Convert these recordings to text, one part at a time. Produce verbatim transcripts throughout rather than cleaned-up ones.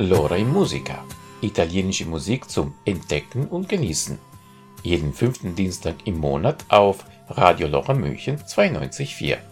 Lora in Musica. Italienische Musik zum Entdecken und Genießen. Jeden fünften Dienstag im Monat auf Radio Lora München zweiundneunzig Komma vier.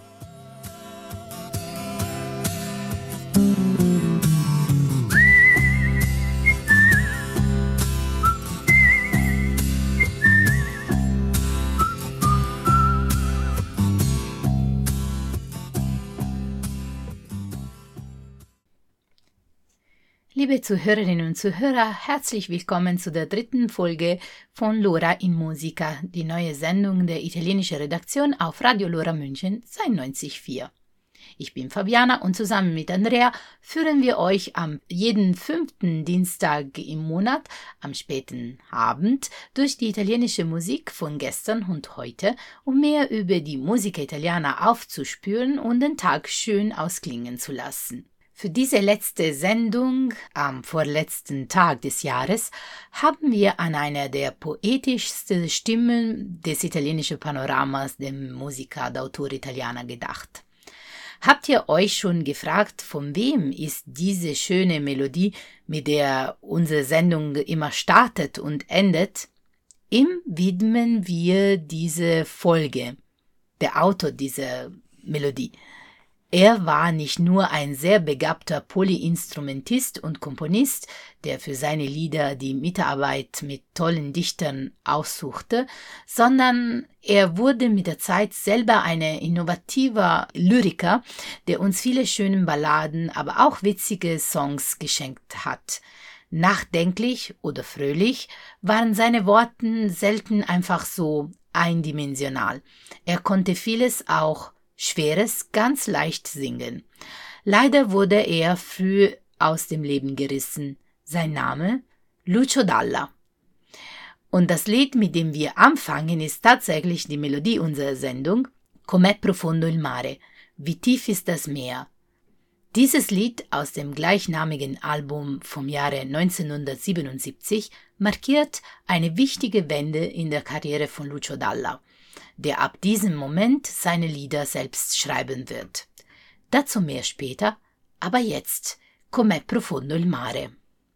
Liebe Zuhörerinnen und Zuhörer, herzlich willkommen zu der dritten Folge von Lora in Musica, die neue Sendung der italienischen Redaktion auf Radio Lora München zweiundneunzig Komma vier. Ich bin Fabiana und zusammen mit Andrea führen wir euch am jeden fünften Dienstag im Monat am späten Abend durch die italienische Musik von gestern und heute, um mehr über die Musica Italiana aufzuspüren und den Tag schön ausklingen zu lassen. Für diese letzte Sendung am vorletzten Tag des Jahres haben wir an einer der poetischsten Stimmen des italienischen Panoramas, dem Musica d'autore italiana, gedacht. Habt ihr euch schon gefragt, von wem ist diese schöne Melodie, mit der unsere Sendung immer startet und endet? Ihm widmen wir diese Folge, der Autor dieser Melodie. Er war nicht nur ein sehr begabter Polyinstrumentist und Komponist, der für seine Lieder die Mitarbeit mit tollen Dichtern aussuchte, sondern er wurde mit der Zeit selber ein innovativer Lyriker, der uns viele schöne Balladen, aber auch witzige Songs geschenkt hat. Nachdenklich oder fröhlich waren seine Worte selten einfach so eindimensional. Er konnte vieles auch Schweres ganz leicht singen. Leider wurde er früh aus dem Leben gerissen. Sein Name? Lucio Dalla. Und das Lied, mit dem wir anfangen, ist tatsächlich die Melodie unserer Sendung, Com'è profondo il mare, wie tief ist das Meer. Dieses Lied aus dem gleichnamigen Album vom Jahre neunzehnhundertsiebenundsiebzig markiert eine wichtige Wende in der Karriere von Lucio Dalla, der ab diesem Moment seine Lieder selbst schreiben wird. Dazu mehr später, aber jetzt, Com'è profondo il mare.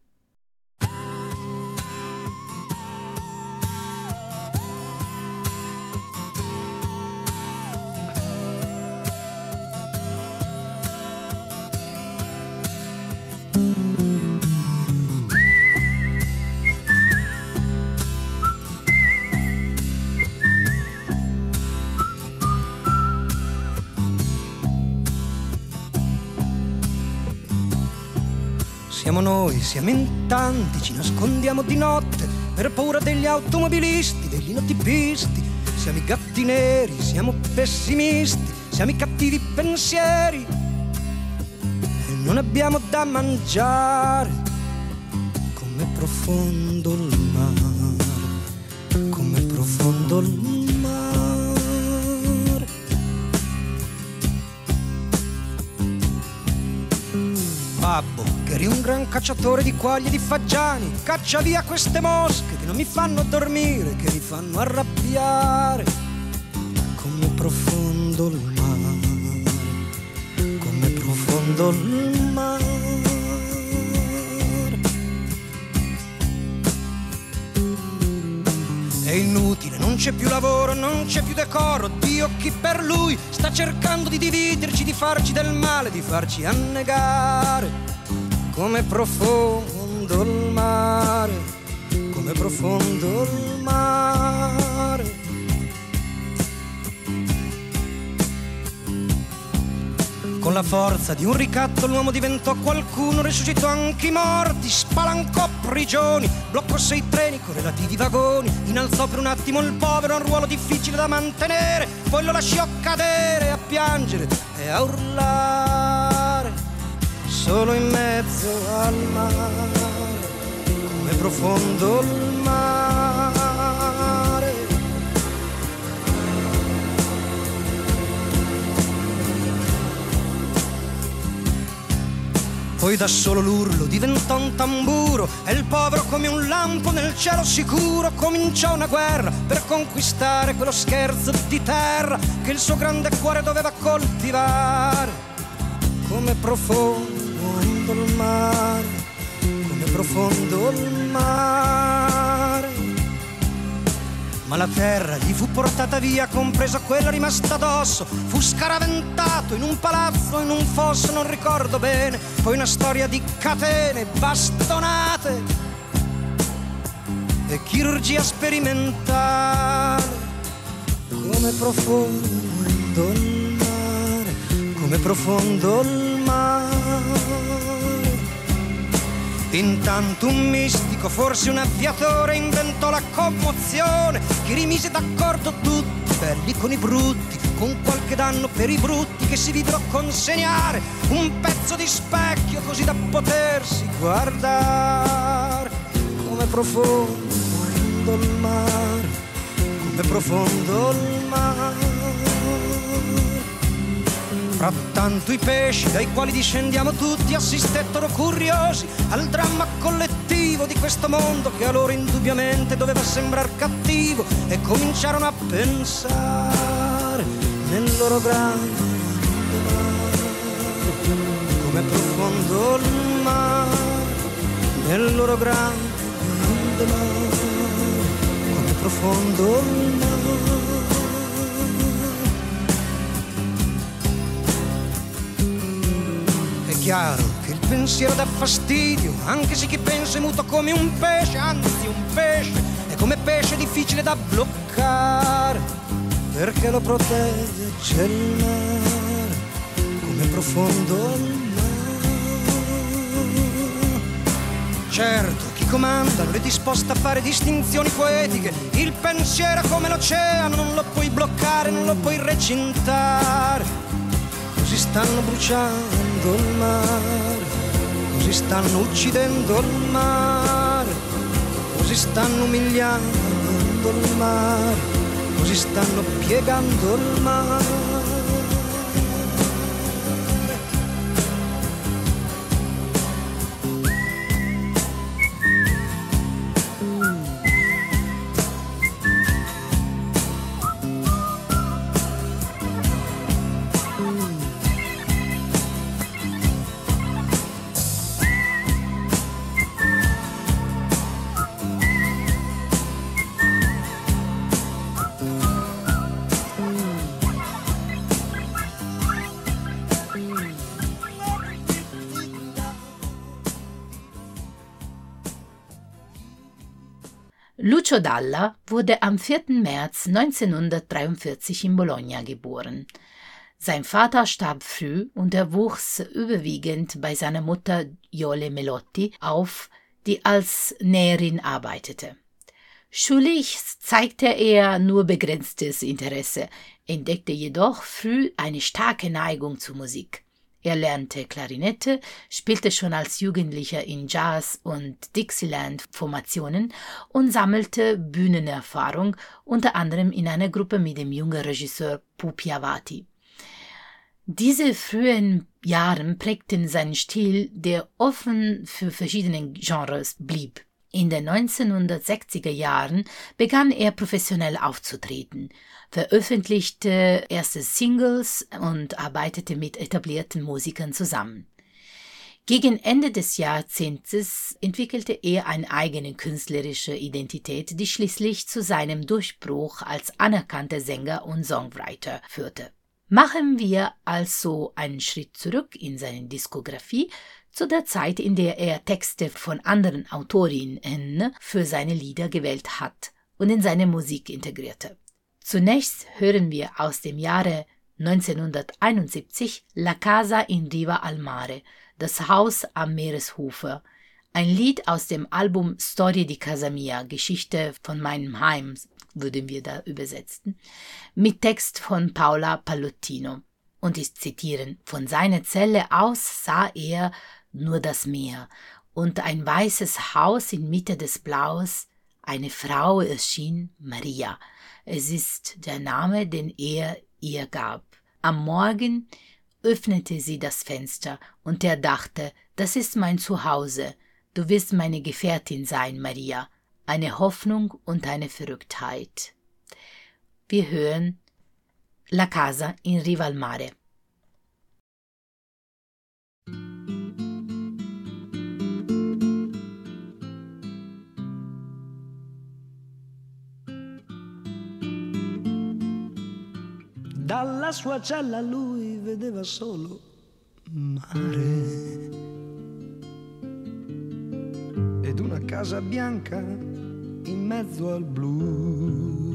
Siamo noi, siamo in tanti, ci nascondiamo di notte per paura degli automobilisti, degli notipisti. Siamo i gatti neri, siamo pessimisti, siamo i cattivi pensieri e non abbiamo da mangiare. Com'è profondo il mare, com'è profondo il mare. Babbo, che eri un gran cacciatore di quaglie e di fagiani, caccia via queste mosche che non mi fanno dormire, che mi fanno arrabbiare. Com'è profondo il mare, com'è profondo il mare. È inutile, non c'è più lavoro, non c'è più decoro. Dio, chi per lui sta cercando di dividerci, di farci del male, di farci annegare. Com'è profondo il mare, com'è profondo il mare. Con la forza di un ricatto l'uomo diventò qualcuno, risuscitò anche i morti, spalancò prigioni, bloccò sei treni con relativi vagoni, innalzò per un attimo il povero a un ruolo difficile da mantenere, poi lo lasciò cadere a piangere e a urlare, solo in mezzo al mare, com'è profondo il mare. Poi da solo l'urlo diventò un tamburo e il povero come un lampo nel cielo sicuro cominciò una guerra per conquistare quello scherzo di terra che il suo grande cuore doveva coltivare. Come profondo il mare, profondo il mare. Ma la terra gli fu portata via, compresa quella rimasta addosso. Fu scaraventato in un palazzo, in un fosso, non ricordo bene. Poi una storia di catene, bastonate e chirurgia sperimentale. Come profondo il mare, come profondo il mare. Intanto un mistico, forse un aviatore, inventò la commozione che rimise d'accordo tutti, belli con i brutti, con qualche danno per i brutti, che si videro consegnare un pezzo di specchio così da potersi guardare. Come profondo il mare, come profondo il mare. Frattanto i pesci dai quali discendiamo tutti assistettero curiosi al dramma collettivo di questo mondo che a loro indubbiamente doveva sembrar cattivo, e cominciarono a pensare nel loro grande mare. Come profondo il mare, nel loro grande mare. Come profondo il mare. È chiaro che il pensiero dà fastidio, anche se chi pensa è muto come un pesce, anzi un pesce è come pesce difficile da bloccare, perché lo protegge il mare, come profondo il mare. Certo, chi comanda non è disposto a fare distinzioni poetiche, il pensiero è come l'oceano, non lo puoi bloccare, non lo puoi recintare. Così stanno bruciando il mare, così stanno uccidendo il mare, così stanno umiliando il mare, così stanno piegando il mare. Lucio Dalla wurde am vierten März neunzehnhundertdreiundvierzig in Bologna geboren. Sein Vater starb früh und er wuchs überwiegend bei seiner Mutter Jole Melotti auf, die als Näherin arbeitete. Schulisch zeigte er nur begrenztes Interesse, entdeckte jedoch früh eine starke Neigung zur Musik. Er lernte Klarinette, spielte schon als Jugendlicher in Jazz- und Dixieland-Formationen und sammelte Bühnenerfahrung, unter anderem in einer Gruppe mit dem jungen Regisseur Pupi Avati. Diese frühen Jahre prägten seinen Stil, der offen für verschiedene Genres blieb. In den neunzehnhundertsechziger Jahren begann er professionell aufzutreten, veröffentlichte erste Singles und arbeitete mit etablierten Musikern zusammen. Gegen Ende des Jahrzehnts entwickelte er eine eigene künstlerische Identität, die schließlich zu seinem Durchbruch als anerkannter Sänger und Songwriter führte. Machen wir also einen Schritt zurück in seine Diskografie, zu der Zeit, in der er Texte von anderen Autorinnen für seine Lieder gewählt hat und in seine Musik integrierte. Zunächst hören wir aus dem Jahre neunzehnhunderteinundsiebzig La Casa in Riva al Mare, das Haus am Meeresufer, ein Lied aus dem Album Storie di Casa Mia, Geschichte von meinem Heim, würden wir da übersetzen, mit Text von Paola Pallottino. Und ich zitiere: Von seiner Zelle aus sah er nur das Meer und ein weißes Haus inmitten des Blaus. Eine Frau erschien, Maria. Es ist der Name, den er ihr gab. Am Morgen öffnete sie das Fenster und er dachte, das ist mein Zuhause. Du wirst meine Gefährtin sein, Maria. Eine Hoffnung und eine Verrücktheit. Wir hören La Casa in Riva al Mare. Dalla sua cella lui vedeva solo mare ed una casa bianca in mezzo al blu.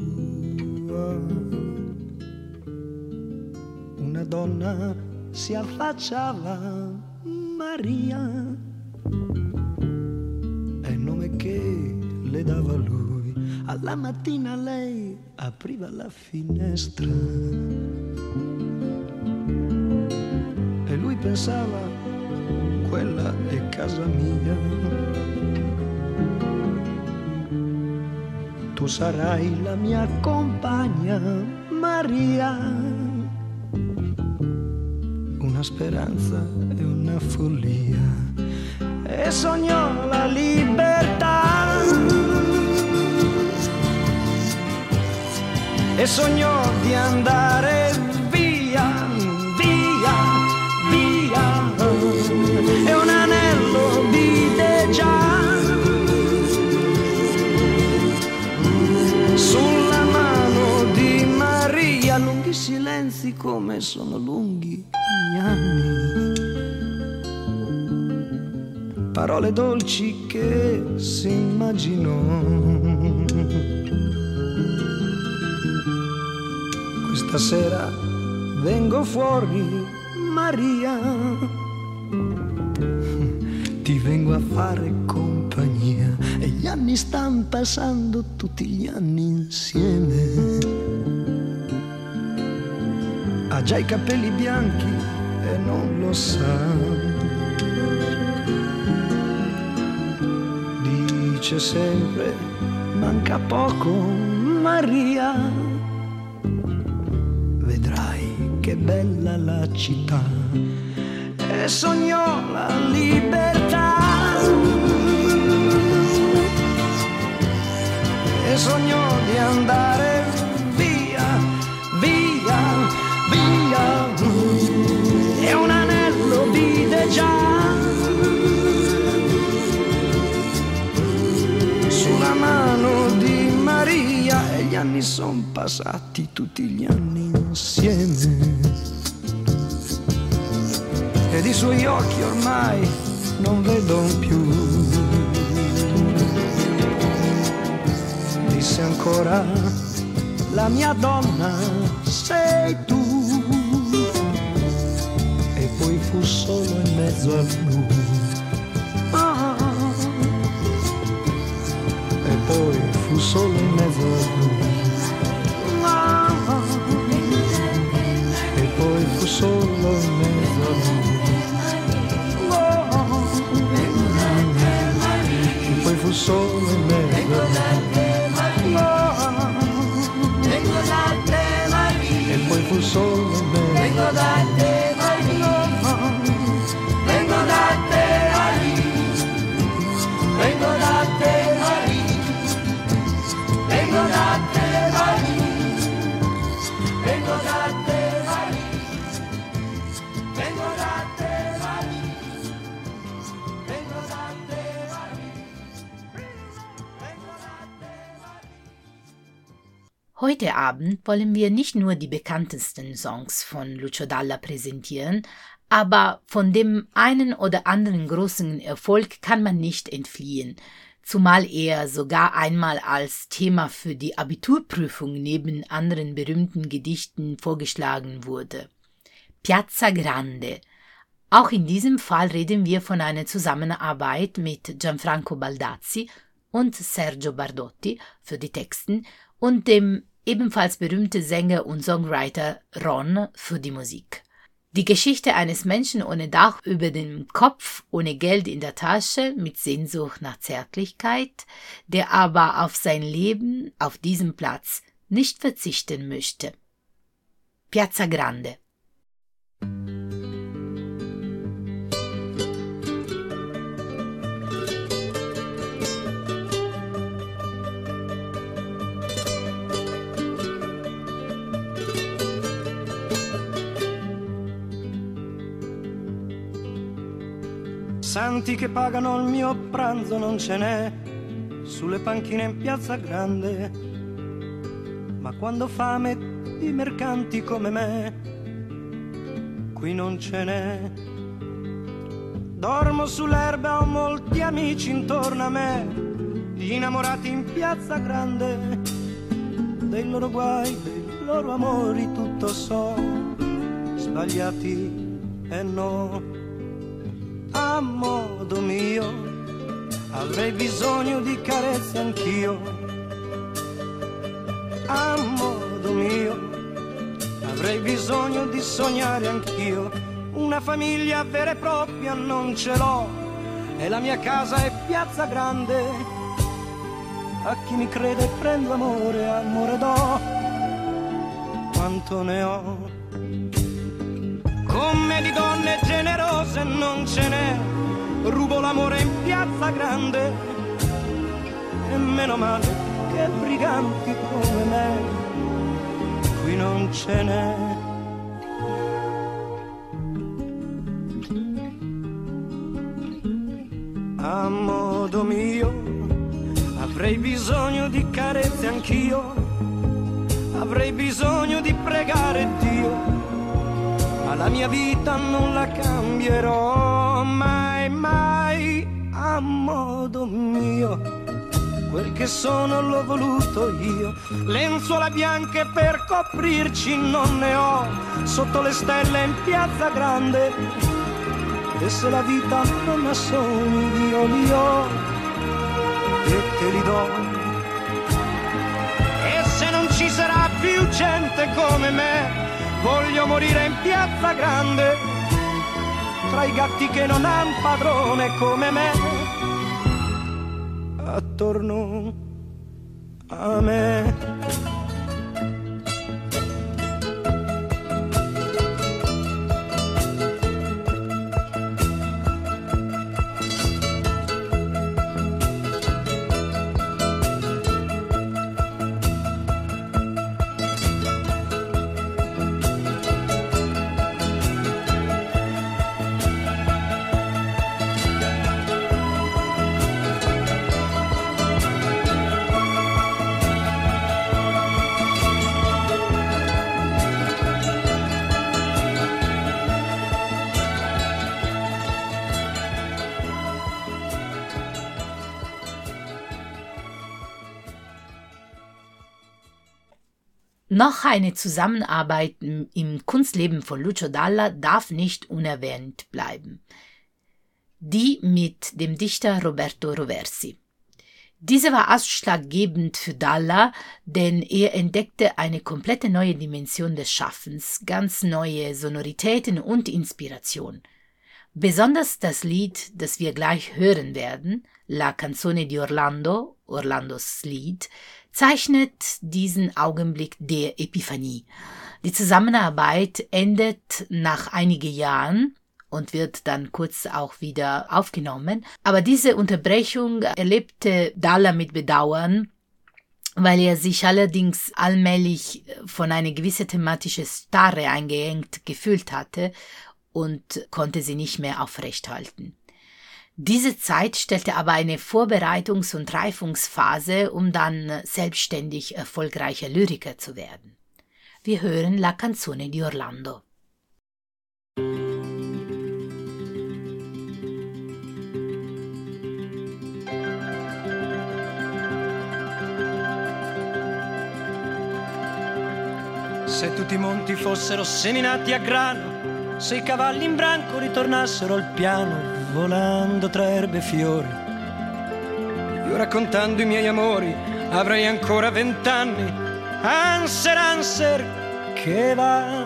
Una donna si affacciava, Maria, è il nome che le dava lui. Alla mattina lei apriva la finestra e lui pensava, quella è casa mia. Tu sarai la mia compagna, Maria. Una speranza e una follia, e sognò la libertà, e sognò di andare via, via, via, e un anello vide già sulla mano di Maria. Lunghi silenzi come sono lunghi gli anni, parole dolci che si immaginò. Questa sera vengo fuori, Maria, ti vengo a fare compagnia, e gli anni stanno passando, tutti gli anni insieme. Ha già i capelli bianchi e non lo sa, dice sempre manca poco, Maria, vedrai che bella la città. E sognò la libertà, e sognò di andare via, via, via, e un anello vide già sulla mano di Maria, e gli anni son passati, tutti gli anni insieme, ed i suoi occhi ormai non vedo più. Disse ancora, la mia donna sei tu, e poi fu solo in mezzo al blu. Ah, e poi fu solo in mezzo al blu. Ah, e poi fu solo in mezzo al blu. Fu solo in mezzo vengo da te, Maria, e poi fu solo in mezzo vengo da te, Maria, vengo da te, Maria, vengo da te, Maria, vengo da te, Maria, vengo da te, Maria, vengo da te, Maria, vengo da te. Heute Abend wollen wir nicht nur die bekanntesten Songs von Lucio Dalla präsentieren, aber von dem einen oder anderen großen Erfolg kann man nicht entfliehen, zumal er sogar einmal als Thema für die Abiturprüfung neben anderen berühmten Gedichten vorgeschlagen wurde. Piazza Grande. Auch in diesem Fall reden wir von einer Zusammenarbeit mit Gianfranco Baldazzi und Sergio Bardotti für die Texten und dem ebenfalls berühmte Sänger und Songwriter Ron für die Musik. Die Geschichte eines Menschen ohne Dach über dem Kopf, ohne Geld in der Tasche, mit Sehnsucht nach Zärtlichkeit, der aber auf sein Leben auf diesem Platz nicht verzichten möchte. Piazza Grande. Santi che pagano il mio pranzo non ce n'è sulle panchine in Piazza Grande, ma quando fame di mercanti come me, qui non ce n'è. Dormo sull'erba, ho molti amici intorno a me, gli innamorati in piazza grande, dei loro guai, dei loro amori tutto so, sbagliati e no. A modo mio avrei bisogno di carezze anch'io, a modo mio avrei bisogno di sognare anch'io. Una famiglia vera e propria non ce l'ho, e la mia casa è piazza grande. A chi mi crede prendo amore, amore do, quanto ne ho. Come di donne generose non ce n'è, rubo l'amore in piazza grande, e meno male che briganti come me qui non ce n'è. A modo mio avrei bisogno di carezze anch'io, avrei bisogno di pregare Dio, ma la mia vita non la cambierò mai, mai. A modo mio quel che sono l'ho voluto io, lenzuola bianche per coprirci non ne ho, sotto le stelle in piazza grande, e se la vita non ha sogni io li ho e te li do. E se non ci sarà più gente come me, voglio morire in piazza grande, tra i gatti che non han padrone come me, attorno a me. Noch eine Zusammenarbeit im Kunstleben von Lucio Dalla darf nicht unerwähnt bleiben. Die mit dem Dichter Roberto Roversi. Diese war ausschlaggebend für Dalla, denn er entdeckte eine komplette neue Dimension des Schaffens, ganz neue Sonoritäten und Inspiration. Besonders das Lied, das wir gleich hören werden, La Canzone di Orlando, Orlandos Lied, zeichnet diesen Augenblick der Epiphanie. Die Zusammenarbeit endet nach einigen Jahren und wird dann kurz auch wieder aufgenommen. Aber diese Unterbrechung erlebte Dalla mit Bedauern, weil er sich allerdings allmählich von einer gewissen thematischen Starre eingeengt gefühlt hatte und konnte sie nicht mehr aufrechthalten. Diese Zeit stellte aber eine Vorbereitungs- und Reifungsphase, um dann selbstständig erfolgreicher Lyriker zu werden. Wir hören La Canzone di Orlando. Se tutti i monti fossero seminati a grano, se i cavalli in branco ritornassero al piano, volando tra erbe e fiori, io raccontando i miei amori avrei ancora vent'anni. Anser, Anser, che va,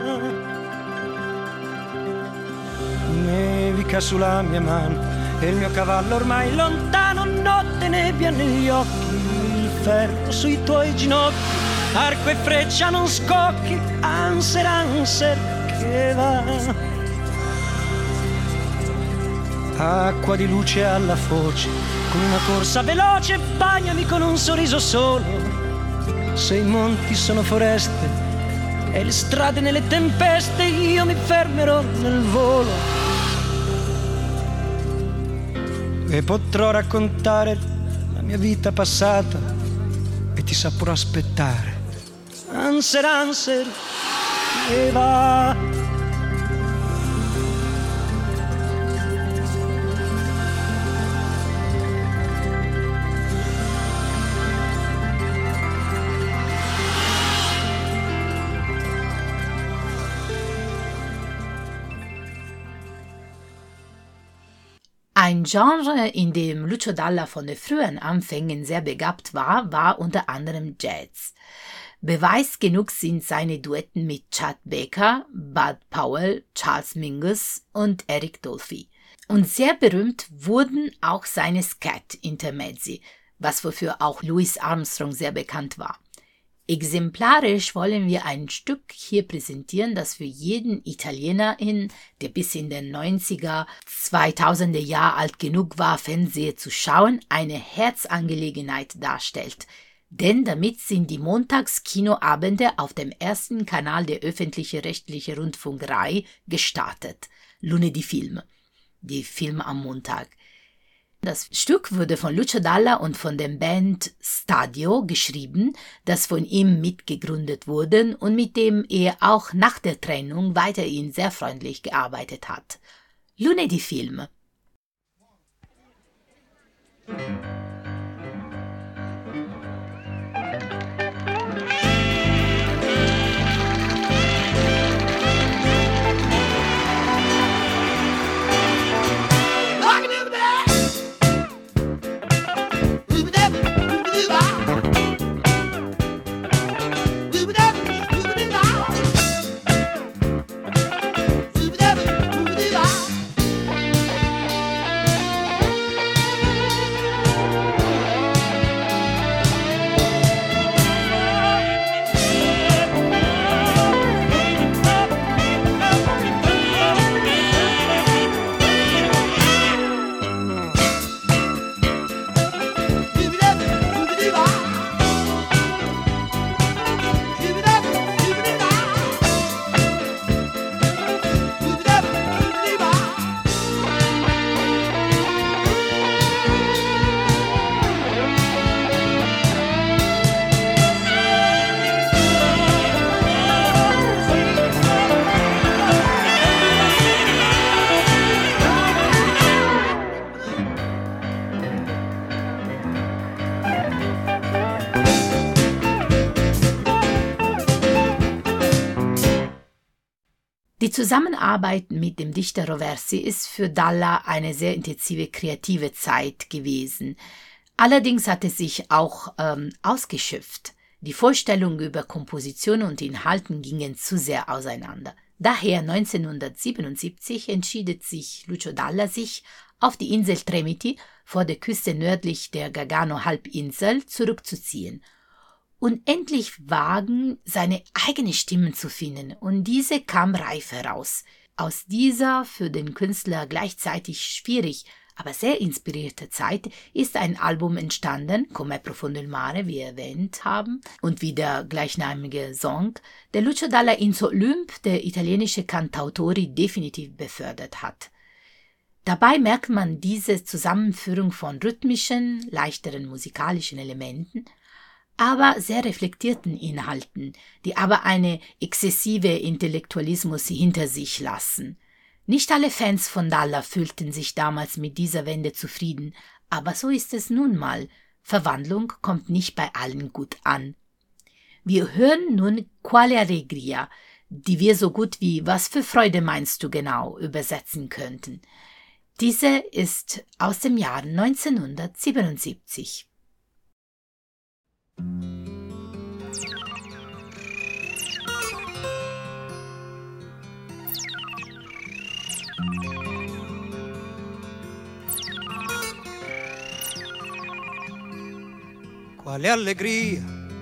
nevica sulla mia mano e il mio cavallo ormai lontano, notte, nebbia negli occhi, il ferro sui tuoi ginocchi, arco e freccia non scocchi. Anser, Anser, che va, acqua di luce alla foce, con una corsa veloce, bagnami con un sorriso solo. Se i monti sono foreste e le strade nelle tempeste, io mi fermerò nel volo e potrò raccontare la mia vita passata e ti saprò aspettare Anser, Anser, e va. Ein Genre, in dem Lucio Dalla von den frühen Anfängen sehr begabt war, war unter anderem Jazz. Beweis genug sind seine Duetten mit Chet Baker, Bud Powell, Charles Mingus und Eric Dolphy. Und sehr berühmt wurden auch seine Scat-Intermezzi, was wofür auch Louis Armstrong sehr bekannt war. Exemplarisch wollen wir ein Stück hier präsentieren, das für jeden Italienerin, der bis in den neunziger, zweitausender Jahre alt genug war, Fernsehen zu schauen, eine Herzangelegenheit darstellt. Denn damit sind die Montagskinoabende auf dem ersten Kanal der öffentlich-rechtlichen Rundfunkreihe gestartet. Lunedì Film, die Filme am Montag. Das Stück wurde von Lucio Dalla und von der Band Stadio geschrieben, das von ihm mitgegründet wurde und mit dem er auch nach der Trennung weiterhin sehr freundlich gearbeitet hat. Lunedì Film. Die Zusammenarbeit mit dem Dichter Roversi ist für Dalla eine sehr intensive kreative Zeit gewesen. Allerdings hat es sich auch ähm, ausgeschöpft. Die Vorstellungen über Komposition und Inhalten gingen zu sehr auseinander. Daher neunzehnhundertsiebenundsiebzig entschied sich Lucio Dalla, sich auf die Insel Tremiti vor der Küste nördlich der Gargano-Halbinsel zurückzuziehen und endlich wagen, seine eigene Stimme zu finden, und diese kam reif heraus. Aus dieser für den Künstler gleichzeitig schwierig, aber sehr inspirierte Zeit ist ein Album entstanden, Come profondo il mare, wie wir erwähnt haben, und wie der gleichnamige Song, der Lucio Dalla ins Olymp der italienische Cantautori definitiv befördert hat. Dabei merkt man diese Zusammenführung von rhythmischen, leichteren musikalischen Elementen, aber sehr reflektierten Inhalten, die aber eine exzessive Intellektualismus hinter sich lassen. Nicht alle Fans von Dalla fühlten sich damals mit dieser Wende zufrieden, aber so ist es nun mal. Verwandlung kommt nicht bei allen gut an. Wir hören nun Quale Allegria, die wir so gut wie Was für Freude meinst du genau übersetzen könnten. Diese ist aus dem Jahr neunzehnhundertsiebenundsiebzig. Quale allegria,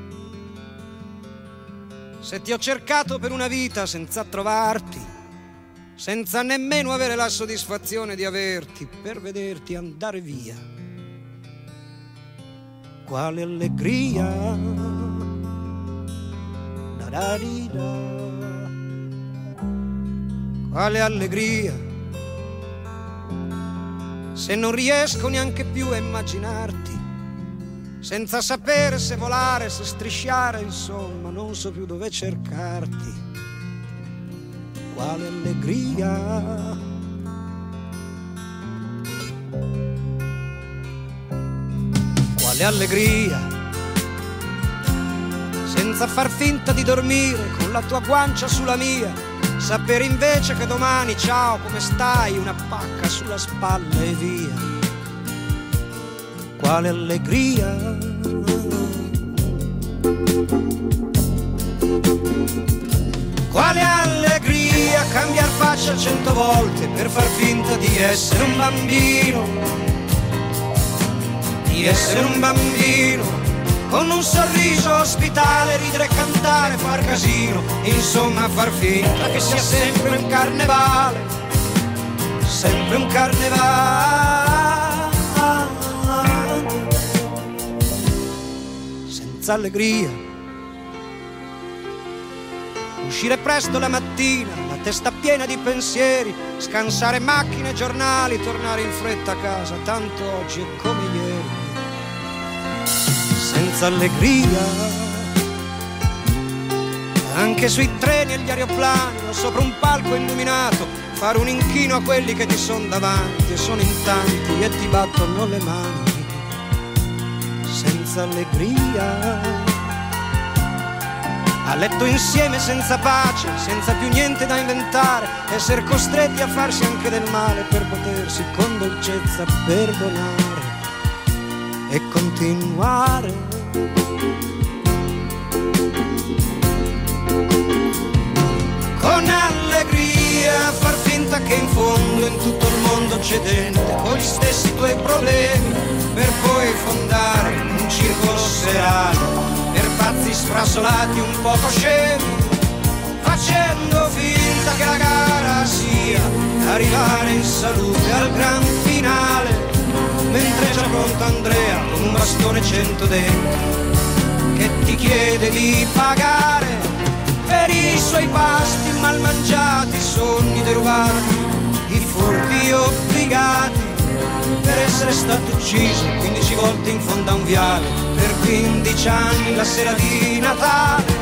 se ti ho cercato per una vita senza trovarti, senza nemmeno avere la soddisfazione di averti, per vederti andare via. Quale allegria, da da di da. Quale allegria, se non riesco neanche più a immaginarti, senza sapere se volare, se strisciare, insomma, non so più dove cercarti. Quale allegria, quale allegria, senza far finta di dormire con la tua guancia sulla mia, sapere invece che domani, ciao, come stai, una pacca sulla spalla e via. Quale allegria, quale allegria, cambiar faccia cento volte per far finta di essere un bambino, di essere un bambino, con un sorriso ospitale, ridere e cantare, far casino, insomma far finta che sia sempre un carnevale, sempre un carnevale, senza allegria. Uscire presto la mattina, la testa piena di pensieri, scansare macchine e giornali, tornare in fretta a casa, tanto oggi è come ieri. Senza allegria, anche sui treni e gli aeroplani, o sopra un palco illuminato, fare un inchino a quelli che ti son davanti e sono in tanti e ti battono le mani. Senza allegria, a letto insieme senza pace, senza più niente da inventare, essere costretti a farsi anche del male per potersi con dolcezza perdonare e continuare. Con allegria far finta che in fondo in tutto il mondo c'è gente con gli stessi tuoi problemi, per poi fondare un circolo serale per pazzi sfrasolati un poco scemi, facendo finta che la gara sia arrivare in salute al gran finale, mentre è già pronto Andrea con un bastone cento denti che ti chiede di pagare per i suoi pasti mal mangiati, i sogni derubati, i furti obbligati, per essere stato ucciso quindici volte in fondo a un viale, per quindici anni la sera di Natale.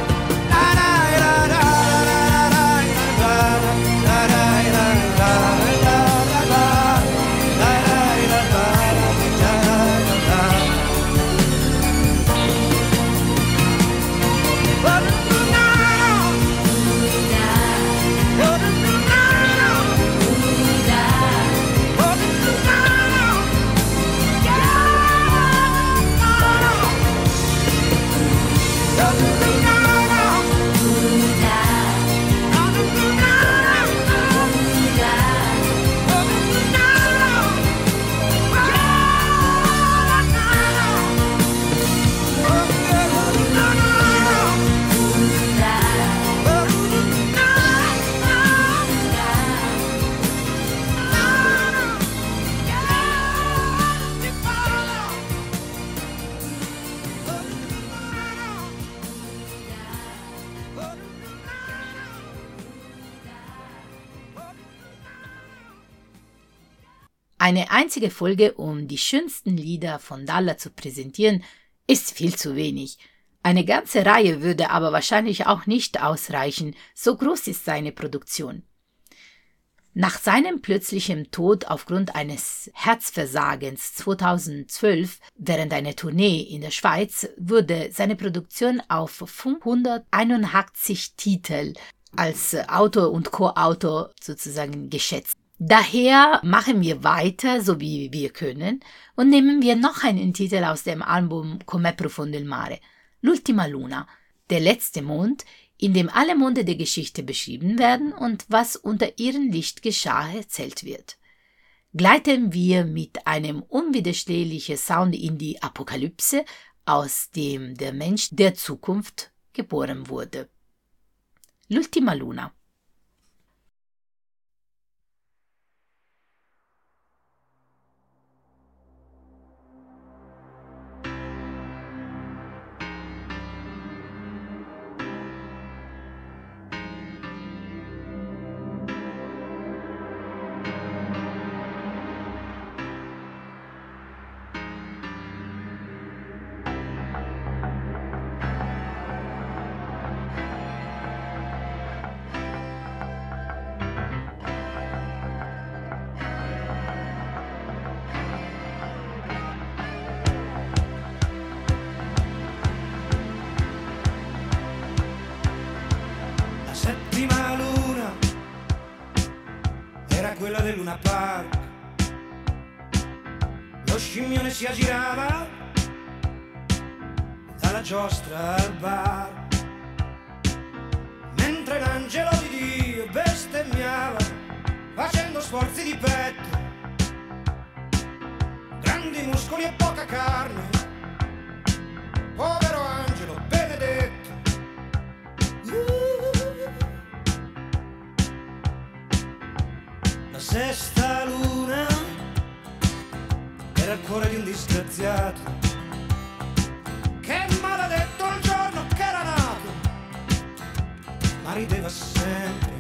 Eine einzige Folge, um die schönsten Lieder von Dalla zu präsentieren, ist viel zu wenig. Eine ganze Reihe würde aber wahrscheinlich auch nicht ausreichen, so groß ist seine Produktion. Nach seinem plötzlichen Tod aufgrund eines Herzversagens zweitausendzwölf während einer Tournee in der Schweiz wurde seine Produktion auf fünfhunderteinundachtzig Titel als Autor und Co-Autor sozusagen geschätzt. Daher machen wir weiter, so wie wir können, und nehmen wir noch einen Titel aus dem Album Com'è profondo il mare, L'ultima luna, der letzte Mond, in dem alle Monde der Geschichte beschrieben werden und was unter ihrem Licht geschah, erzählt wird. Gleiten wir mit einem unwiderstehlichen Sound in die Apokalypse, aus dem der Mensch der Zukunft geboren wurde. L'ultima luna. nel Luna Park. Lo scimmione si aggirava dalla giostra al bar, mentre l'angelo di Dio bestemmiava facendo sforzi di petto, grandi muscoli e poca carne, povero angelo benedetto. La sesta luna era il cuore di un disgraziato che maledetto il giorno che era nato, ma rideva sempre.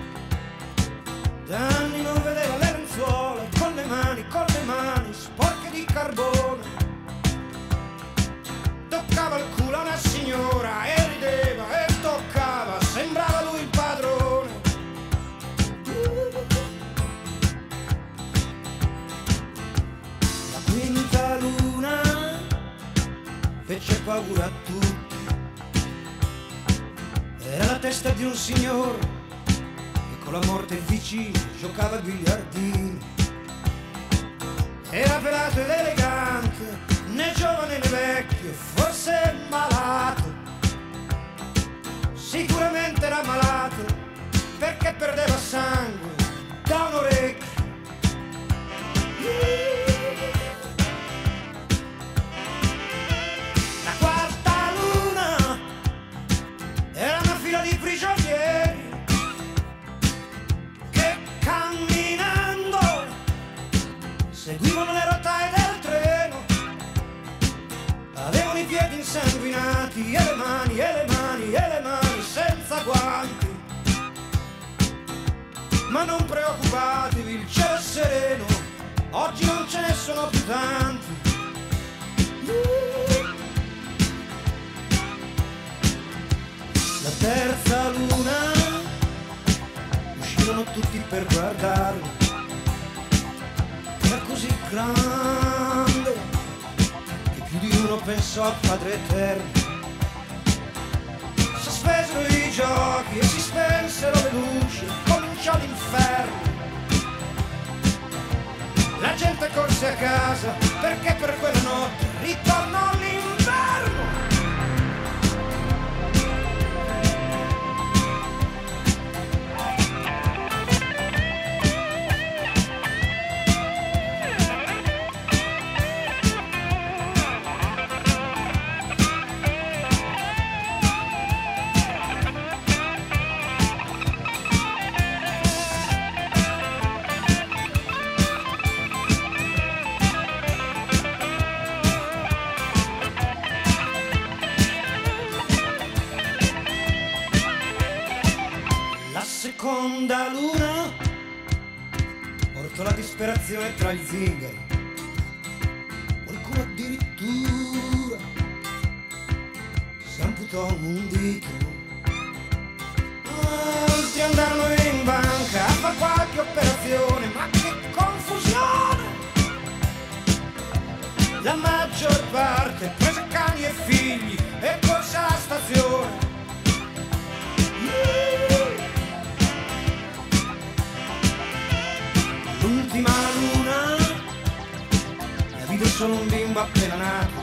Da anni non vedeva le lenzuola, con le mani, con le mani sporche di carbone. Toccava il culo a una signora e rideva e toccava, sembrava lui il padrone. La quinta luna fece paura a tutti. Era la testa di un signore che con la morte vicino giocava a biliardini. Era pelato ed elegante, né giovane né vecchio, forse malato. Sicuramente era malato perché perdeva sangue da un orecchio. La quarta luna era una fila di prigionieri che camminando seguivano le rotaie del treno. Avevano i piedi insanguinati e le mani, e le mani, e le mani senza guanti. Ma non preoccupatevi, il cielo è sereno, oggi non ce ne sono più tanti. La terza luna uscirono tutti per guardarlo. Era così grande che più di uno pensò al Padre Eterno. Sospesero i giochi e si spensero le luci, cominciò l'inferno. La gente corse a casa perché per quella notte ritornò l'inverno. Seconda luna portò la disperazione tra gli zingari. Qualcuno addirittura si amputò un dito. Altri andarono in banca a fare qualche operazione, ma che confusione! La maggior parte prese cani e figli e corse alla stazione. L'ultima luna la vide solo un bimbo appena nato.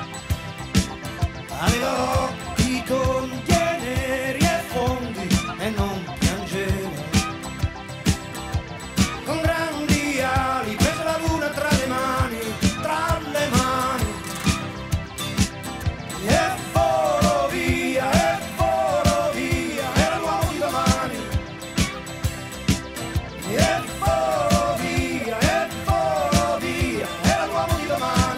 Aveva occhi tondi e neri e fondi e non piangeva. Con grandi ali prese la luna tra le mani, tra le mani. E volò via, e volò via, era l'uomo di domani. E volò via, e volò via, era l'uomo di domani.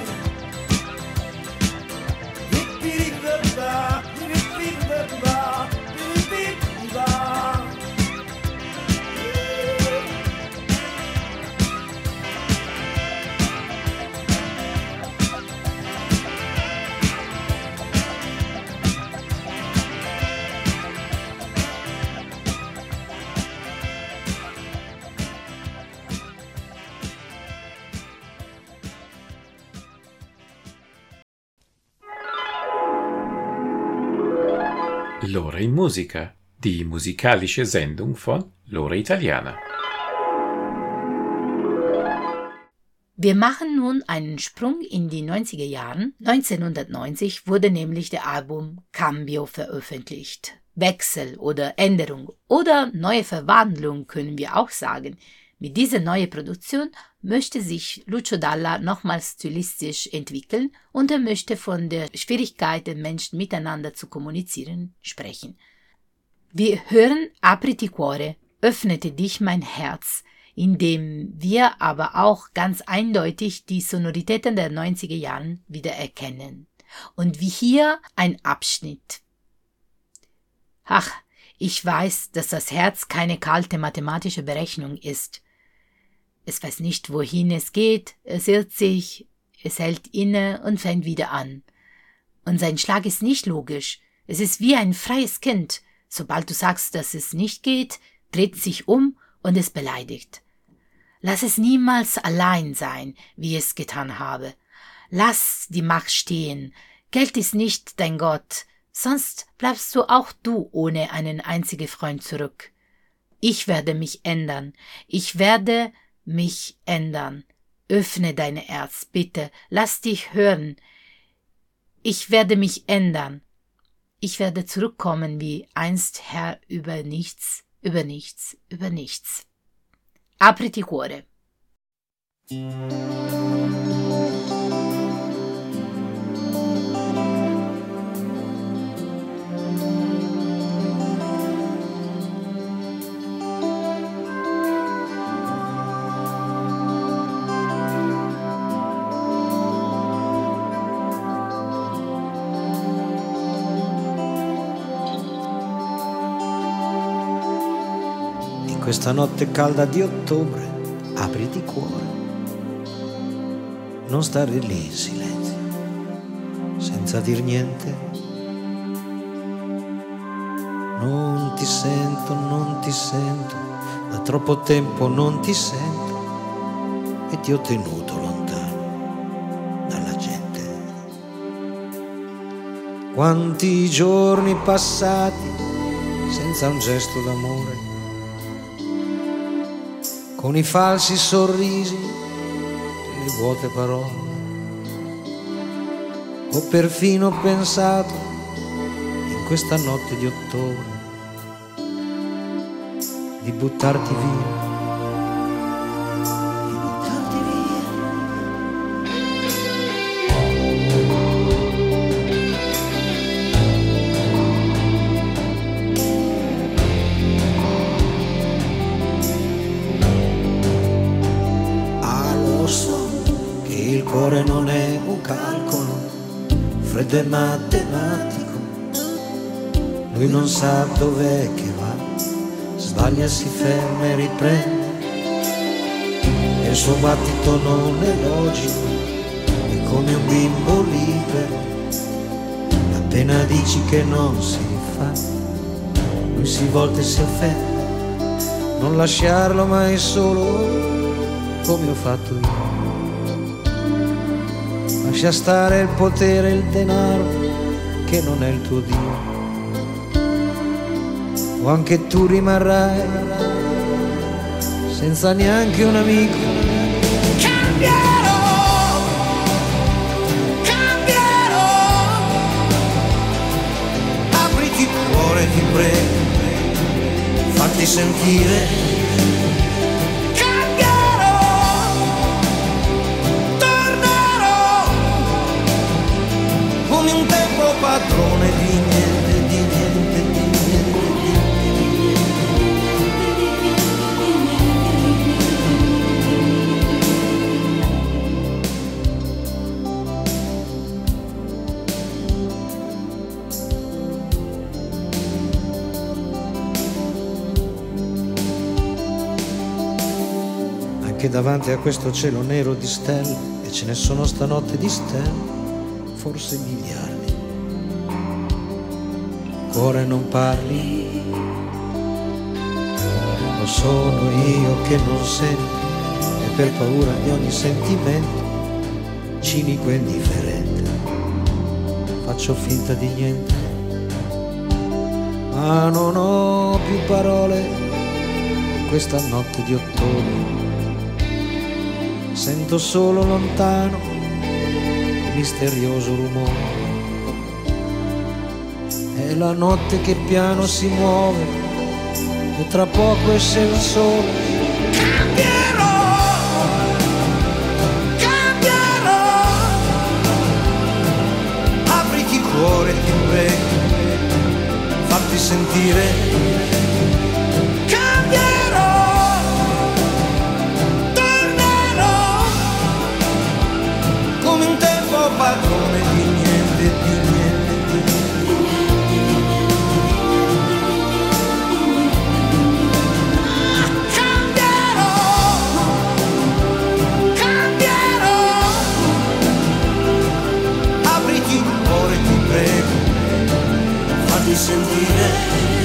Ipiribba, ipiribba, ipiribba. Lore in Musica, die musikalische Sendung von Lore Italiana. Wir machen nun einen Sprung in die neunziger Jahren. neunzehnhundertneunzig wurde nämlich der Album Cambio veröffentlicht. Wechsel oder Änderung oder neue Verwandlung können wir auch sagen. Mit dieser neuen Produktion möchte sich Lucio Dalla nochmals stilistisch entwickeln und er möchte von der Schwierigkeit der Menschen miteinander zu kommunizieren sprechen. Wir hören Apriti cuore, öffnete dich mein Herz, indem wir aber auch ganz eindeutig die Sonoritäten der neunziger Jahren wiedererkennen. Und wie hier ein Abschnitt. Ach, ich weiß, dass das Herz keine kalte mathematische Berechnung ist. Es weiß nicht, wohin es geht, es irrt sich, es hält inne und fängt wieder an. Und sein Schlag ist nicht logisch, es ist wie ein freies Kind. Sobald du sagst, dass es nicht geht, dreht es sich um und es beleidigt. Lass es niemals allein sein, wie es getan habe. Lass die Macht stehen. Geld ist nicht dein Gott, sonst bleibst du auch du ohne einen einzigen Freund zurück. Ich werde mich ändern. Ich werde mich ändern. Öffne deine Herz, bitte. Lass dich hören. Ich werde mich ändern. Ich werde zurückkommen wie einst Herr über nichts, über nichts, über nichts. Apriti cuore. Questa notte calda di ottobre, apriti cuore, non stare lì in silenzio, senza dir niente. Non ti sento, non ti sento, da troppo tempo non ti sento e ti ho tenuto lontano dalla gente. Quanti giorni passati senza un gesto d'amore, con i falsi sorrisi e le vuote parole. Ho perfino pensato in questa notte di ottobre di buttarti via, di buttarti via. Ah, lo so che il cuore non è un calcolo freddo e matematico, lui non sa dov'è che va, sbaglia, si ferma e riprende, e il suo battito non è logico, è come un bimbo libero, appena dici che non si fa, lui si volta e si offende, non lasciarlo mai solo come ho fatto io. Lascia stare il potere e il denaro, che non è il tuo Dio. O anche tu rimarrai senza neanche un amico. Cambierò, cambierò. Apriti il cuore, ti prego, fatti sentire. Padrone di niente, di niente, di niente, anche davanti a questo cielo nero di stelle, e ce ne sono stanotte di stelle, forse miliardi. Cuore, non parli, lo sono io che non sento, e per paura di ogni sentimento, cinico e indifferente, faccio finta di niente, ma non ho più parole in questa notte di ottobre, sento solo lontano un misterioso rumore. È la notte che piano si muove e tra poco esce il sole. Cambierò, cambierò, apriti cuore, ti prego, fatti sentire. Padrone di niente, di niente, di niente. Cambierò, cambierò, apriti il cuore, ti prego, fatti sentire.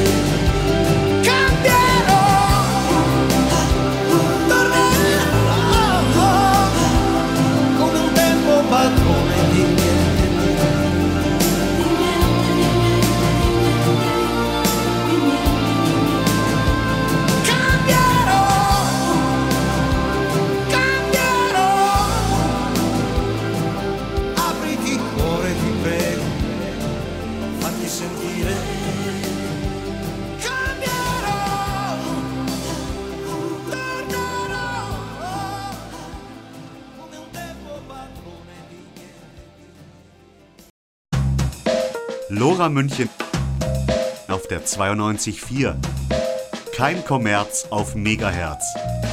Lora München auf der zweiundneunzig Komma vier. Kein Kommerz auf Megahertz.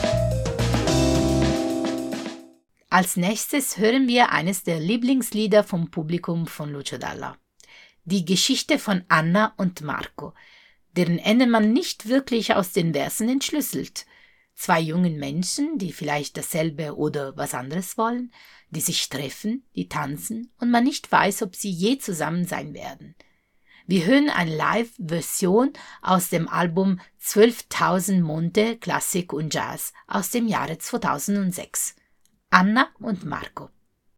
Als nächstes hören wir eines der Lieblingslieder vom Publikum von Lucio Dalla. Die Geschichte von Anna und Marco, deren Ende man nicht wirklich aus den Versen entschlüsselt. Zwei jungen Menschen, die vielleicht dasselbe oder was anderes wollen, die sich treffen, die tanzen und man nicht weiß, ob sie je zusammen sein werden. Wir hören eine Live-Version aus dem Album zwölftausend Monte Klassik und Jazz aus dem Jahre zweitausendsechs. Anna und Marco.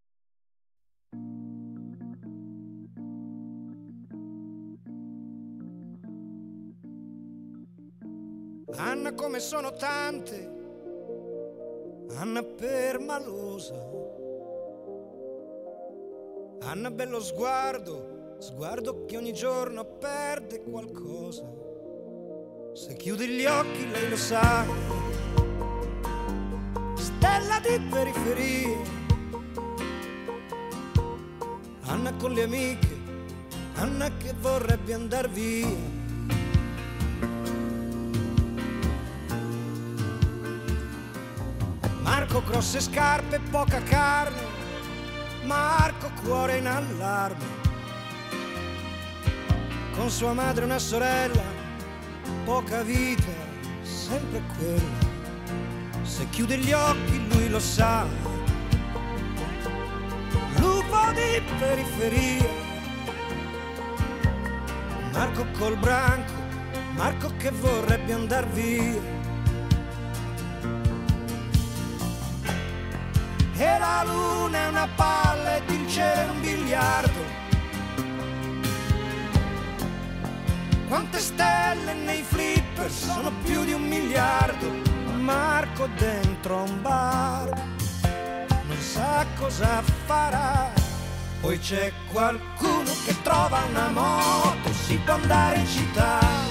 Anna come sono tante, Anna permalosa, Anna bello sguardo, sguardo che ogni giorno perde qualcosa. Se chiudi gli occhi lei lo sa, stella di periferia. Anna con le amiche, Anna che vorrebbe andar via. Marco grosse scarpe, poca carne, Marco cuore in allarme. Con sua madre una sorella, poca vita, sempre quella. Se chiude gli occhi lui lo sa, lupo di periferia. Marco col branco, Marco che vorrebbe andar via. E la luna è una palla ed il cielo è un biliardo. Quante stelle nei flipper, sono più di un miliardo. Marco dentro a un bar, non sa cosa farà. Poi c'è qualcuno che trova una moto, si può andare in città.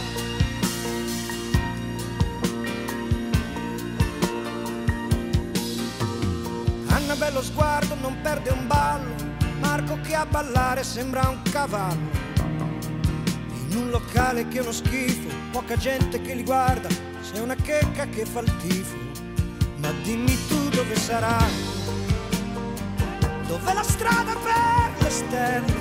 Anna bello sguardo, non perde un ballo, Marco che a ballare sembra un cavallo. In un locale che è uno schifo, poca gente che li guarda, c'è una checca che fa il tifo. Ma dimmi tu dove sarà, dov'è la strada per le stelle?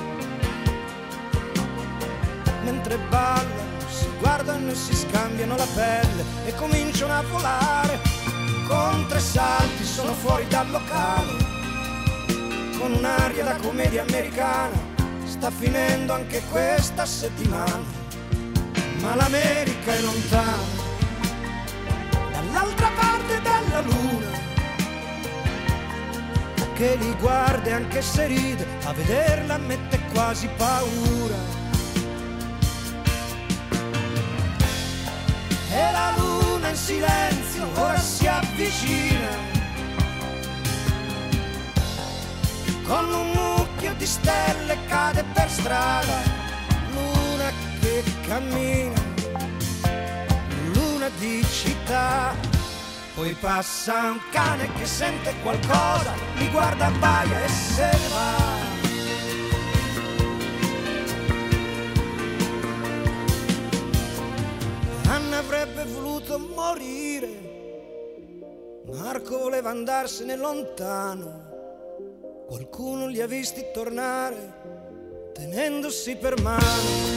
Mentre ballano, si guardano e si scambiano la pelle e cominciano a volare. Con tre salti sono fuori dal locale, con un'aria da commedia americana. Sta finendo anche questa settimana, ma l'America è lontana, dall'altra parte della luna, che li guarda e anche se ride, a vederla mette quasi paura. E la luna in silenzio ora si avvicina, con un mucchio di stelle cade per strada, luna che cammina, luna di città. Poi passa un cane che sente qualcosa, li guarda, abbaia e se ne va. Anna avrebbe voluto morire, Marco voleva andarsene lontano, qualcuno li ha visti tornare tenendosi per mano.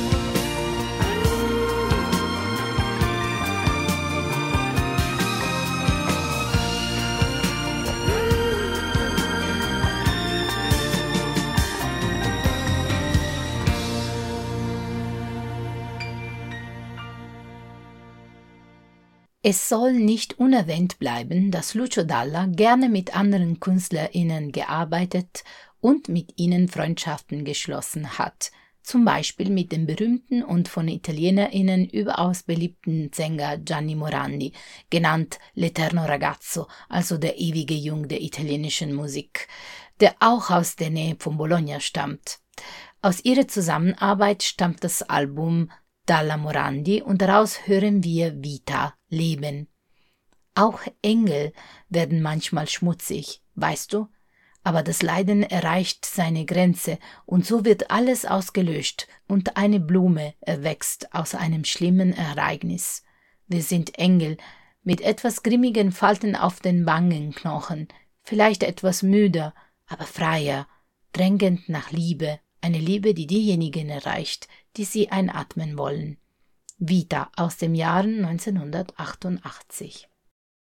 Es soll nicht unerwähnt bleiben, dass Lucio Dalla gerne mit anderen KünstlerInnen gearbeitet und mit ihnen Freundschaften geschlossen hat, zum Beispiel mit dem berühmten und von ItalienerInnen überaus beliebten Sänger Gianni Morandi, genannt L'Eterno Ragazzo, also der ewige Jung der italienischen Musik, der auch aus der Nähe von Bologna stammt. Aus ihrer Zusammenarbeit stammt das Album Dalla Morandi und daraus hören wir Vita, Leben. Auch Engel werden manchmal schmutzig, weißt du? Aber das Leiden erreicht seine Grenze und so wird alles ausgelöscht und eine Blume erwächst aus einem schlimmen Ereignis. Wir sind Engel mit etwas grimmigen Falten auf den Wangenknochen, vielleicht etwas müder, aber freier, drängend nach Liebe, eine Liebe, die diejenigen erreicht, die sie einatmen wollen. Vita aus dem Jahr neunzehnhundertachtundachtzig.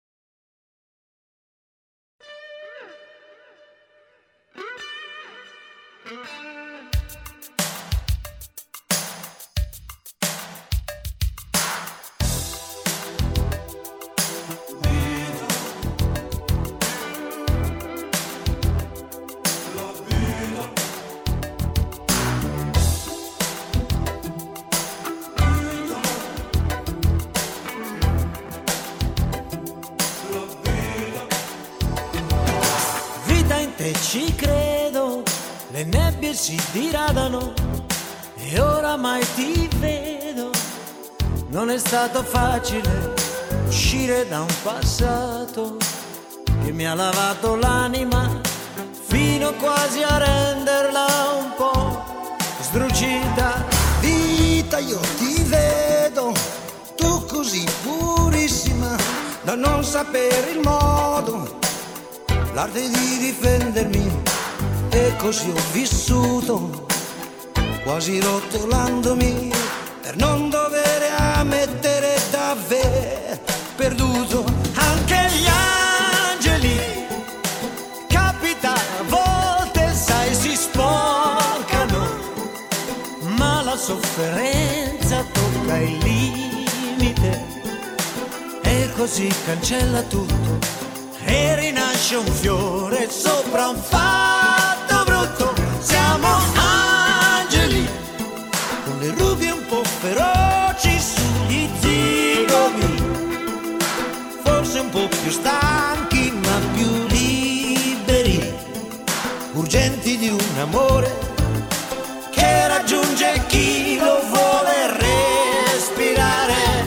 Ci credo, le nebbie si diradano e oramai ti vedo. Non è stato facile uscire da un passato che mi ha lavato l'anima fino quasi a renderla un po' sdrucita. Vita, io ti vedo, tu così purissima da non sapere il modo, l'arte di difendermi, e così ho vissuto, quasi rotolandomi, per non dover ammettere d'aver perduto. Anche gli angeli, capita a volte, sai, si sporcano, ma la sofferenza tocca il limite, e così cancella tutto e rinasce un fiore sopra un fatto brutto. Siamo angeli con le ruvi un po' feroci sugli zigomi, forse un po' più stanchi ma più liberi, urgenti di un amore che raggiunge chi lo vuole respirare.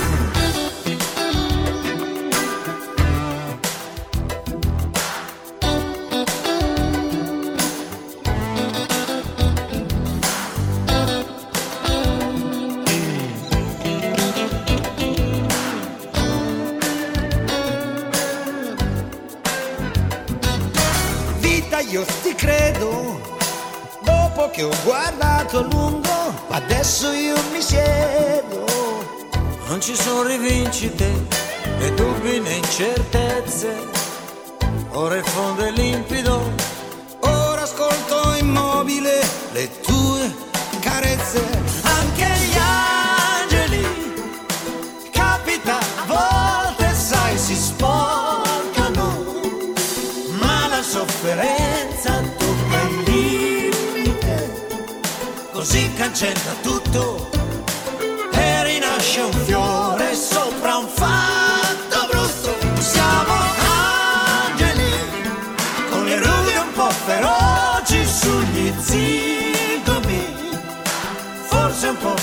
Io ti credo, dopo che ho guardato a lungo, adesso io mi siedo. Non ci sono rivincite, né dubbi né incertezze, ora il fondo è limpido, ora ascolto immobile le tue carezze. Anche gli angeli, capita a volte, sai, si sporcano, ma la sofferenza tocca il limite, così cancella tutto e rinasce un fiore sopra un fatto brutto. Siamo angeli con le rude un po' feroci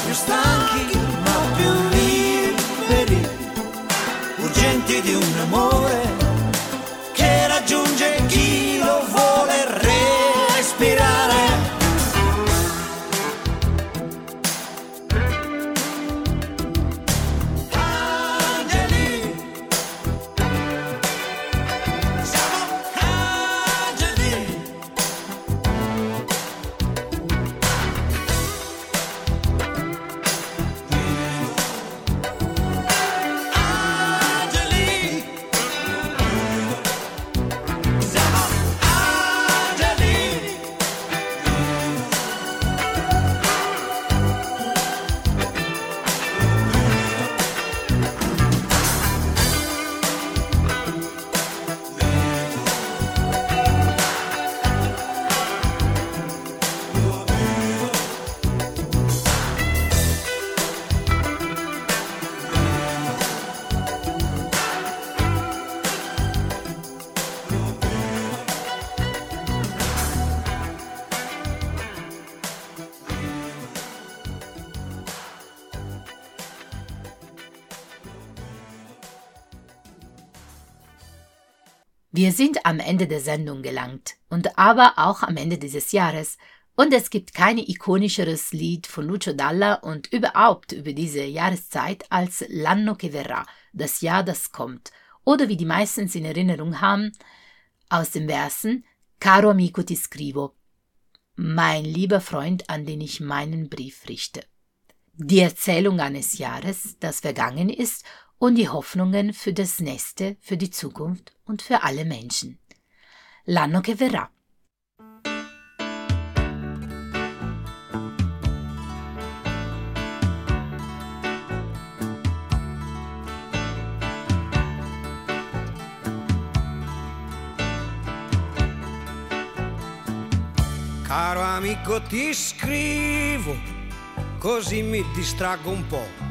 più stanchi ma più liberi, urgenti di un amore che raggiunge chi lo vuole respirare. Wir sind am Ende der Sendung gelangt und aber auch am Ende dieses Jahres. Und es gibt kein ikonischeres Lied von Lucio Dalla und überhaupt über diese Jahreszeit als L'anno che verrà, das Jahr, das kommt. Oder wie die meisten es in Erinnerung haben, aus den Versen Caro amico ti scrivo, mein lieber Freund, an den ich meinen Brief richte. Die Erzählung eines Jahres, das vergangen ist, und die Hoffnungen für das Nächste, für die Zukunft und für alle Menschen. L'anno che verrà. Caro amico ti scrivo, così mi distraggo un po'.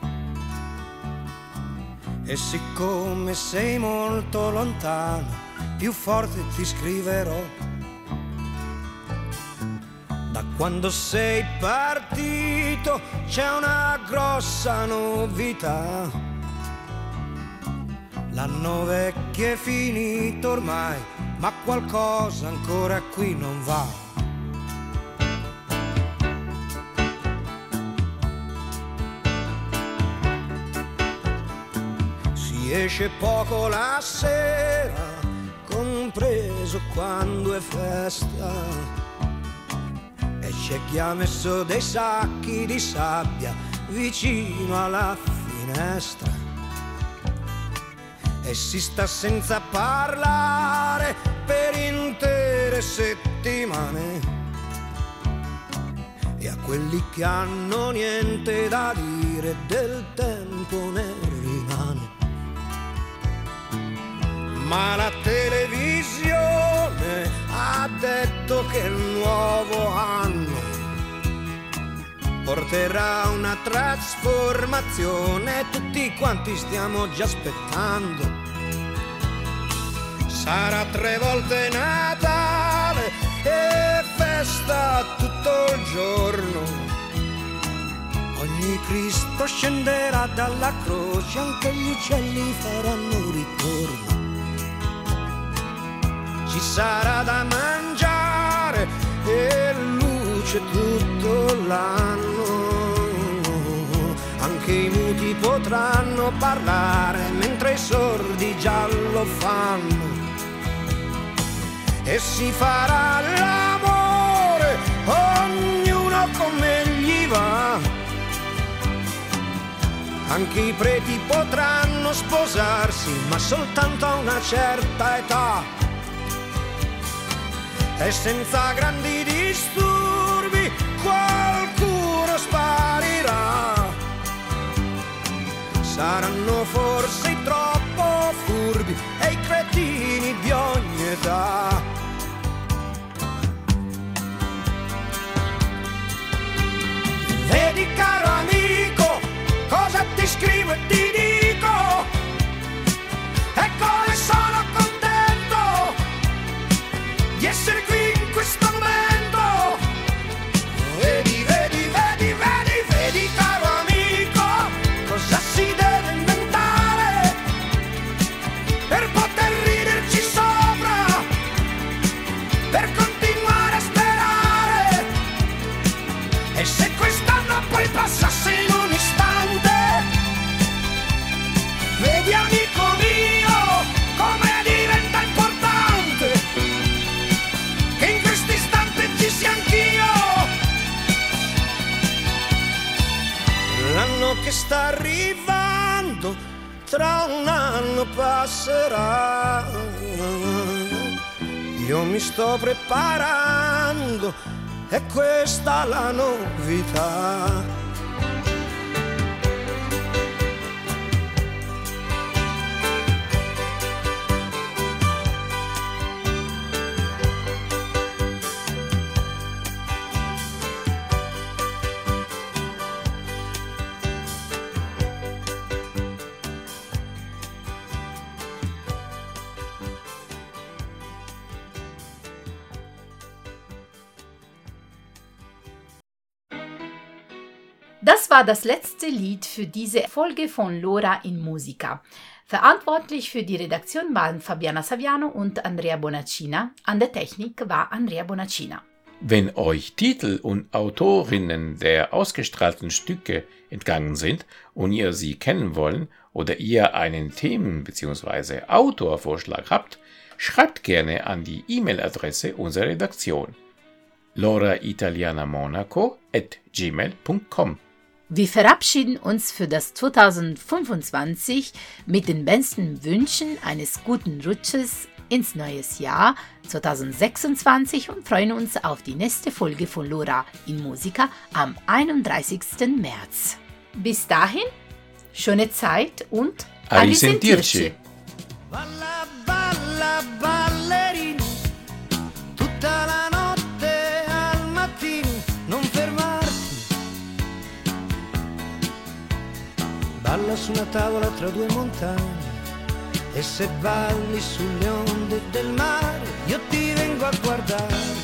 E siccome sei molto lontano, più forte ti scriverò. Da quando sei partito c'è una grossa novità. L'anno vecchio è finito ormai, ma qualcosa ancora qui non va. Esce poco la sera, compreso quando è festa, e c'è chi ha messo dei sacchi di sabbia vicino alla finestra e si sta senza parlare per intere settimane. E a quelli che hanno niente da dire del tempo ne rimane. Ma la televisione ha detto che il nuovo anno porterà una trasformazione, tutti quanti stiamo già aspettando. Sarà tre volte Natale e festa tutto il giorno. Ogni Cristo scenderà dalla croce, anche gli uccelli faranno ritorno. Ci sarà da mangiare e luce tutto l'anno. Anche i muti potranno parlare mentre i sordi già lo fanno. E si farà l'amore, ognuno come gli va. Anche i preti potranno sposarsi, ma soltanto a una certa età. E senza grandi disturbi qualcuno sparirà. Saranno forse i troppo furbi e i cretini di ogni età. Vedi caro amico, cosa ti scrivo e ti dico, e come sono contento di essere qui in questo momento. Vedi, vedi, vedi, vedi, vedi E se quest'anno poi passasse in un istante, vedi amico mio come diventa importante che in questo istante ci sia anch'io. L'anno che sta arrivando tra un anno passerà, io mi sto preparando, è questa la novità. Das war das letzte Lied für diese Folge von Lora in Musica. Verantwortlich für die Redaktion waren Fabiana Saviano und Andrea Bonacina. An der Technik war Andrea Bonacina. Wenn euch Titel und Autorinnen der ausgestrahlten Stücke entgangen sind und ihr sie kennen wollen oder ihr einen Themen- bzw. Autorvorschlag habt, schreibt gerne an die E-Mail-Adresse unserer Redaktion loraitalianamonaco at gmail punkt com. Wir verabschieden uns für das zweitausendfünfundzwanzig mit den besten Wünschen eines guten Rutsches ins neue Jahr zweitausendsechsundzwanzig und freuen uns auf die nächste Folge von Lora in Musica am einunddreißigsten März. Bis dahin, schöne Zeit und a risentirci! Balla, balla, ballerini, tutta la notte al mattino, non fermarti. Balla su una tavola tra due montagne, e se balli sulle onde del mare, io ti vengo a guardare.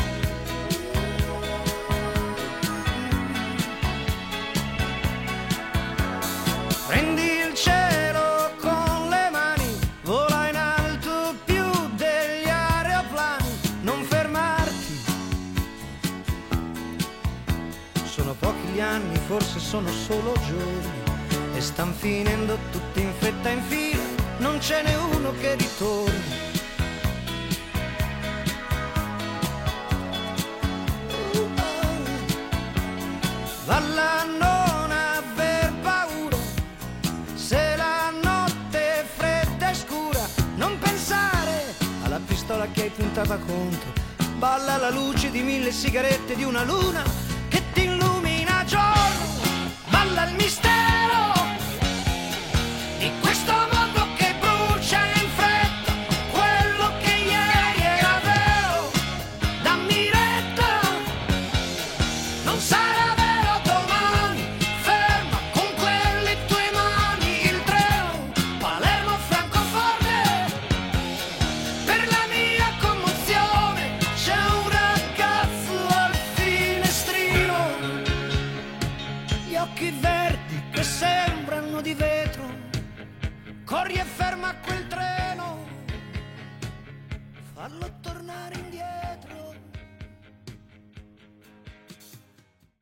Prendi il cielo con le mani, vola in alto più degli aeroplani, non fermarti. Sono pochi gli anni, forse sono solo giorni, e stan finendo tutti in fretta in fila, non ce n'è uno che ritorni. Valla, non aver paura, se la notte è fredda e scura, non pensare alla pistola che hai puntata contro. Balla alla luce di mille sigarette, di una luna che ti illumina giorno. Balla il mistero